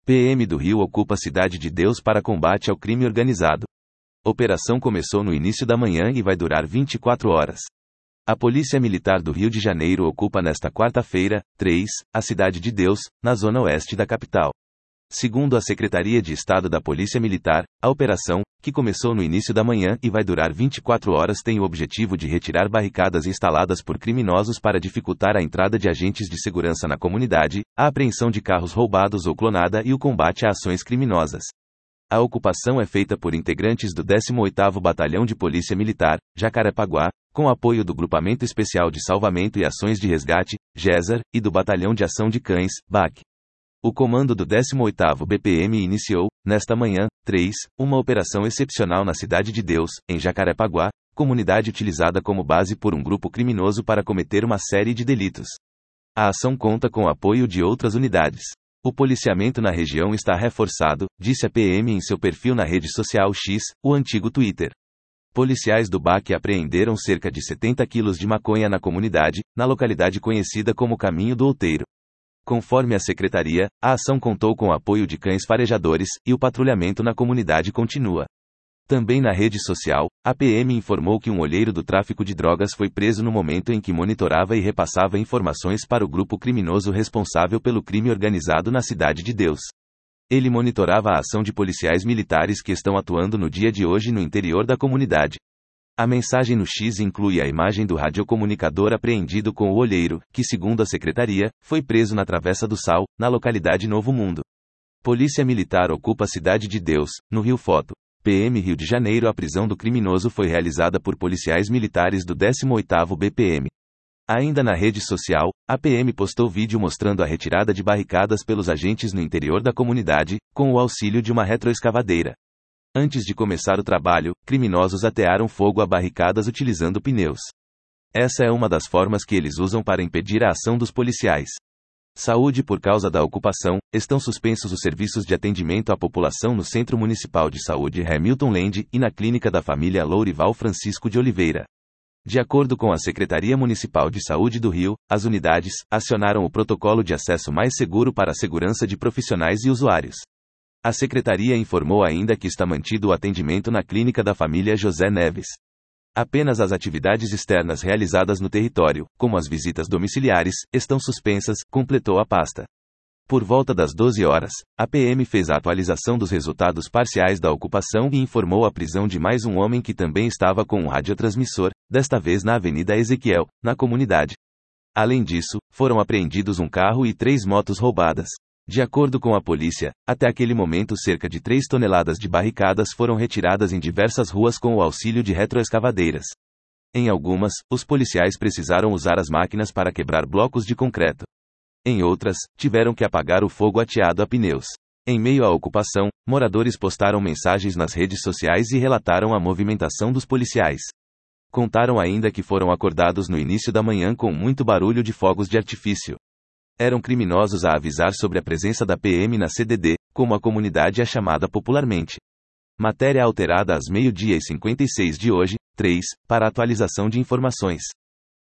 PM do Rio ocupa Cidade de Deus para combate ao crime organizado. Operação começou no início da manhã e vai durar 24 horas. A Polícia Militar do Rio de Janeiro ocupa nesta quarta-feira, 3, a Cidade de Deus, na zona oeste da capital. Segundo a Secretaria de Estado da Polícia Militar, a operação, que começou no início da manhã e vai durar 24 horas, tem o objetivo de retirar barricadas instaladas por criminosos para dificultar a entrada de agentes de segurança na comunidade, a apreensão de carros roubados ou clonada e o combate a ações criminosas. A ocupação é feita por integrantes do 18º Batalhão de Polícia Militar, Jacarepaguá, com apoio do Grupamento Especial de Salvamento e Ações de Resgate, GESAR, e do Batalhão de Ação de Cães, BAC. O comando do 18º BPM iniciou, nesta manhã, 3, uma operação excepcional na Cidade de Deus, em Jacarepaguá, comunidade utilizada como base por um grupo criminoso para cometer uma série de delitos. A ação conta com o apoio de outras unidades. O policiamento na região está reforçado, disse a PM em seu perfil na rede social X, o antigo Twitter. Policiais do BAC apreenderam cerca de 70 quilos de maconha na comunidade, na localidade conhecida como Caminho do Outeiro. Conforme a secretaria, a ação contou com o apoio de cães farejadores, e o patrulhamento na comunidade continua. Também na rede social, a PM informou que um olheiro do tráfico de drogas foi preso no momento em que monitorava e repassava informações para o grupo criminoso responsável pelo crime organizado na Cidade de Deus. Ele monitorava a ação de policiais militares que estão atuando no dia de hoje no interior da comunidade. A mensagem no X inclui a imagem do radiocomunicador apreendido com o olheiro, que, segundo a secretaria, foi preso na Travessa do Sal, na localidade Novo Mundo. Polícia Militar ocupa a Cidade de Deus, no Rio. Foto. PM Rio de Janeiro. A prisão do criminoso foi realizada por policiais militares do 18º BPM. Ainda na rede social, a PM postou vídeo mostrando a retirada de barricadas pelos agentes no interior da comunidade, com o auxílio de uma retroescavadeira. Antes de começar o trabalho, criminosos atearam fogo a barricadas utilizando pneus. Essa é uma das formas que eles usam para impedir a ação dos policiais. Saúde. Por causa da ocupação, estão suspensos os serviços de atendimento à população no Centro Municipal de Saúde Hamilton Land e na Clínica da Família Lourival Francisco de Oliveira. De acordo com a Secretaria Municipal de Saúde do Rio, as unidades acionaram o protocolo de acesso mais seguro para a segurança de profissionais e usuários. A secretaria informou ainda que está mantido o atendimento na Clínica da Família José Neves. Apenas as atividades externas realizadas no território, como as visitas domiciliares, estão suspensas, completou a pasta. Por volta das 12 horas, a PM fez a atualização dos resultados parciais da ocupação e informou a prisão de mais um homem que também estava com um radiotransmissor, desta vez na Avenida Ezequiel, na comunidade. Além disso, foram apreendidos um carro e 3 motos roubadas. De acordo com a polícia, até aquele momento cerca de 3 toneladas de barricadas foram retiradas em diversas ruas com o auxílio de retroescavadeiras. Em algumas, os policiais precisaram usar as máquinas para quebrar blocos de concreto. Em outras, tiveram que apagar o fogo ateado a pneus. Em meio à ocupação, moradores postaram mensagens nas redes sociais e relataram a movimentação dos policiais. Contaram ainda que foram acordados no início da manhã com muito barulho de fogos de artifício. Eram criminosos a avisar sobre a presença da PM na CDD, como a comunidade é chamada popularmente. Matéria alterada às 12h56 de hoje, 3, para atualização de informações.